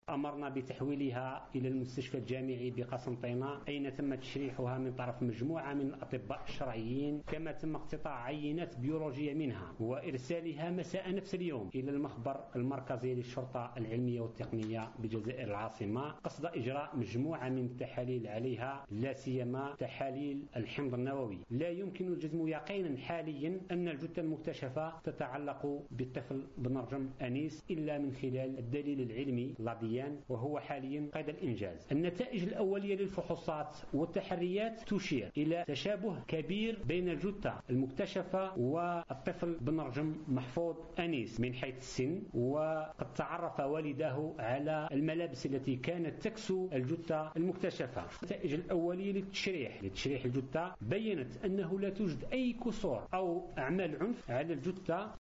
أمرنا بتحويلها إلى المستشفى الجامعي بقسنطينة، أين تم تشريحها من طرف مجموعة من الأطباء الشرعيين، كما تم اقتطاع عينات بيولوجية منها وإرسالها مساء نفس اليوم إلى المخبر المركزي للشرطة العلمية والتقنية بجزائر العاصمة قصد إجراء مجموعة من التحاليل عليها، لا سيما تحاليل الحمض النووي. لا يمكن الجزم يقينا حاليا أن الجثة المكتشفة تتعلق بالطفل بنرجم أنيس إلا من خلال الدليل العلمي لديان، وهو حاليا قيد الإنجاز. النتائج الأولية للفحوصات والتحريات تشير إلى تشابه كبير بين الجثة المكتشفة والطفل بنرجم محفوظ أنيس من حيث السن، وقد تعرف والداه على الملابس التي كانت تكسو الجثة المكتشفة. النتائج الأولية لتشريح الجثة بيّنت أنه لا توجد أي كسور أو أعمال عنف على الجثة